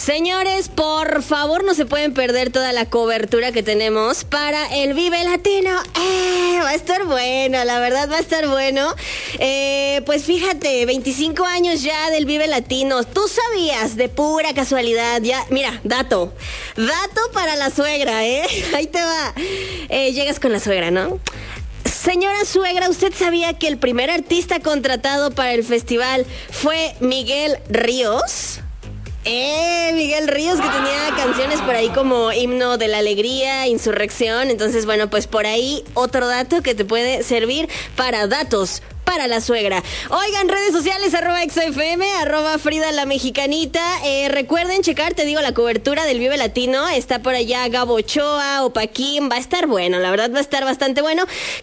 Señores, por favor, no se pueden perder toda la cobertura que tenemos para el Vive Latino. Va a estar bueno, la verdad va a estar bueno. Pues fíjate, 25 años ya del Vive Latino. ¿Tú sabías de pura casualidad? Ya, mira, dato para la suegra, ahí te va. Llegas con la suegra, ¿no? Señora suegra, ¿usted sabía que el primer artista contratado para el festival fue Miguel Ríos? Miguel Ríos, que tenía canciones por ahí como Himno de la Alegría, Insurrección. Entonces, bueno, pues por ahí otro dato que te puede servir para datos para la suegra. Oigan, redes sociales, @XFM, @Frida la Mexicanita. Recuerden checar, te digo, la cobertura del Vive Latino. Está por allá Gabo Ochoa, Opaquín. Va a estar bueno, la verdad va a estar bastante bueno.